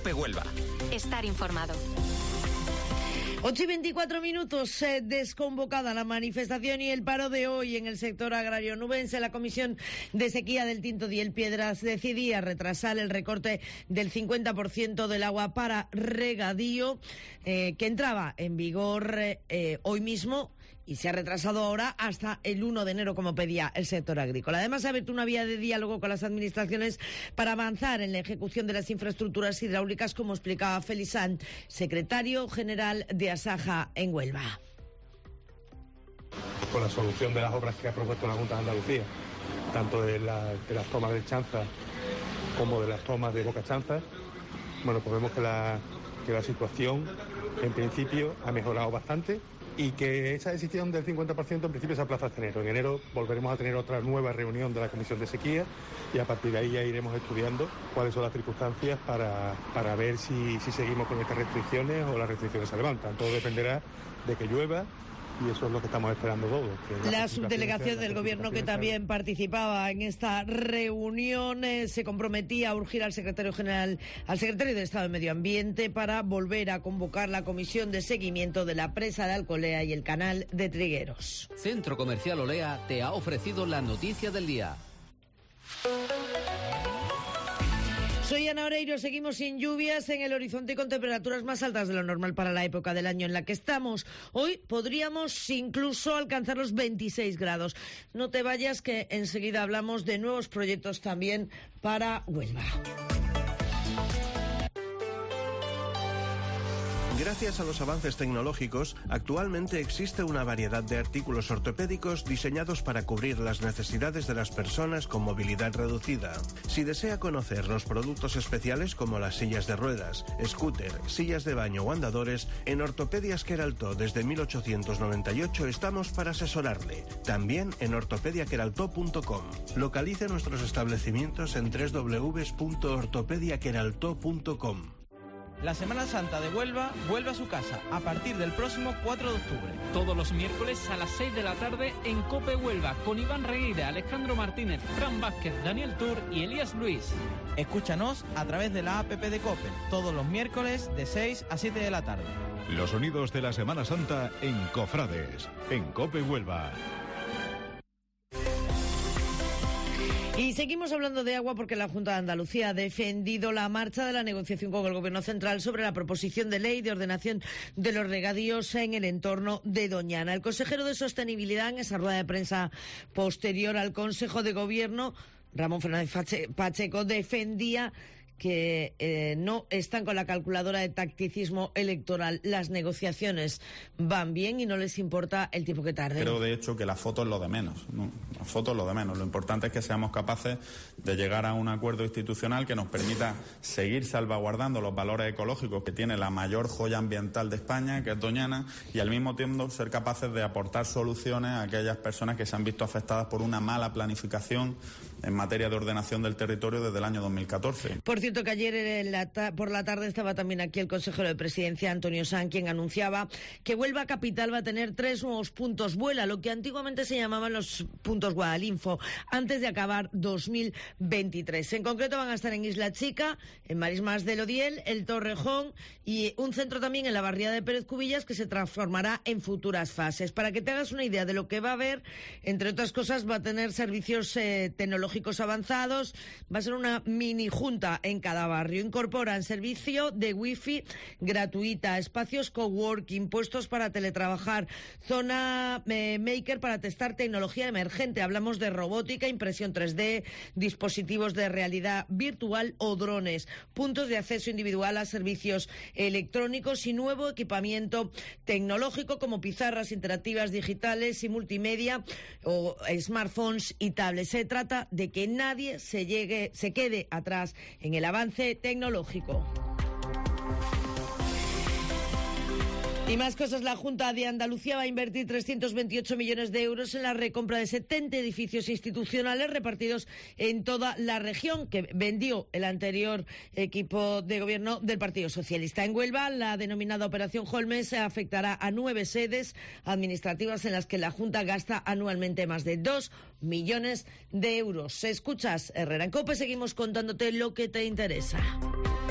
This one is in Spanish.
COPE Huelva. Estar informado. 8:24, desconvocada la manifestación y el paro de hoy en el sector agrario nubense. La Comisión de Sequía del Tinto Diel Piedras decidía retrasar el recorte del 50% del agua para regadío, que entraba en vigor hoy mismo, y se ha retrasado ahora hasta el 1 de enero, como pedía el sector agrícola. Además, se ha abierto una vía de diálogo con las administraciones para avanzar en la ejecución de las infraestructuras hidráulicas, como explicaba Félix Sanz, secretario general de Asaja en Huelva. Con la solución de las obras que ha propuesto la Junta de Andalucía, tanto de las tomas de Chanza como de las tomas de Boca Chanza, bueno, pues vemos que la situación en principio ha mejorado bastante, y que esa decisión del 50% en principio se aplaza hasta enero. En enero volveremos a tener otra nueva reunión de la Comisión de Sequía, y a partir de ahí ya iremos estudiando cuáles son las circunstancias para ver si seguimos con estas restricciones o las restricciones se levantan. Todo dependerá de que llueva, y eso es lo que estamos esperando todos. La subdelegación del Gobierno, que también participaba en esta reunión, se comprometía a urgir al secretario de Estado de Medio Ambiente para volver a convocar la comisión de seguimiento de la presa de Alcolea y el canal de Trigueros. Centro Comercial Olea te ha ofrecido la noticia del día. Soy Ana Oreiro, seguimos sin lluvias en el horizonte y con temperaturas más altas de lo normal para la época del año en la que estamos. Hoy podríamos incluso alcanzar los 26 grados. No te vayas, que enseguida hablamos de nuevos proyectos también para Huelva. Gracias a los avances tecnológicos, actualmente existe una variedad de artículos ortopédicos diseñados para cubrir las necesidades de las personas con movilidad reducida. Si desea conocer los productos especiales como las sillas de ruedas, scooter, sillas de baño o andadores, en Ortopedias Queraltó desde 1898 estamos para asesorarle. También en ortopediaqueraltó.com. Localice nuestros establecimientos en www.ortopediaqueraltó.com. La Semana Santa de Huelva vuelve a su casa a partir del próximo 4 de octubre. Todos los miércoles a las 6 de la tarde en COPE Huelva, con Iván Regueira, Alejandro Martínez, Fran Vázquez, Daniel Tur y Elías Luis. Escúchanos a través de la app de COPE, todos los miércoles de 6 a 7 de la tarde. Los sonidos de la Semana Santa en Cofrades, en COPE Huelva. Y seguimos hablando de agua porque la Junta de Andalucía ha defendido la marcha de la negociación con el Gobierno Central sobre la proposición de ley de ordenación de los regadíos en el entorno de Doñana. El consejero de Sostenibilidad, en esa rueda de prensa posterior al Consejo de Gobierno, Ramón Fernández Pacheco, defendía que no están con la calculadora de tacticismo electoral. Las negociaciones van bien y no les importa el tiempo que tarde. Creo, de hecho, que la foto es lo de menos, ¿no? La foto es lo de menos. Lo importante es que seamos capaces de llegar a un acuerdo institucional que nos permita seguir salvaguardando los valores ecológicos que tiene la mayor joya ambiental de España, que es Doñana, y al mismo tiempo ser capaces de aportar soluciones a aquellas personas que se han visto afectadas por una mala planificación en materia de ordenación del territorio desde el año 2014. Por cierto, que ayer por la tarde estaba también aquí el consejero de Presidencia, Antonio Sanz, quien anunciaba que Huelva Capital va a tener 3 nuevos puntos Vuela, lo que antiguamente se llamaban los puntos Guadalinfo, antes de acabar 2023. En concreto van a estar en Isla Chica, en Marismas del Odiel, el Torrejón y un centro también en la barriada de Pérez Cubillas que se transformará en futuras fases. Para que te hagas una idea de lo que va a haber, entre otras cosas, va a tener servicios tecnológicos avanzados, va a ser una mini junta en cada barrio. Incorporan servicio de wifi gratuita, espacios coworking, puestos para teletrabajar, zona maker para testar tecnología emergente. Hablamos de robótica, impresión 3D, dispositivos de realidad virtual o drones, puntos de acceso individual a servicios electrónicos y nuevo equipamiento tecnológico como pizarras interactivas digitales y multimedia o smartphones y tablets. Se trata de que nadie se quede atrás en el avance tecnológico. Y más cosas, la Junta de Andalucía va a invertir 328 millones de euros en la recompra de 70 edificios institucionales repartidos en toda la región que vendió el anterior equipo de gobierno del Partido Socialista. En Huelva, la denominada Operación Holmes afectará a 9 sedes administrativas en las que la Junta gasta anualmente más de 2 millones de euros. Escuchas Herrera en COPE, seguimos contándote lo que te interesa.